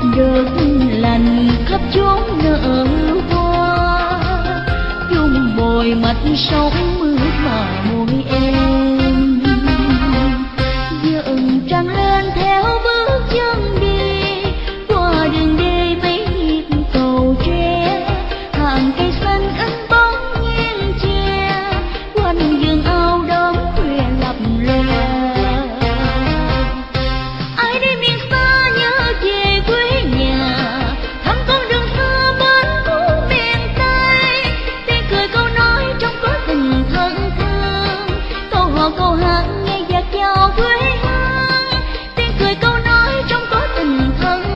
Đất lành khắp chốn nở hoa, chung bồi mạch sóng mướt mà môi em.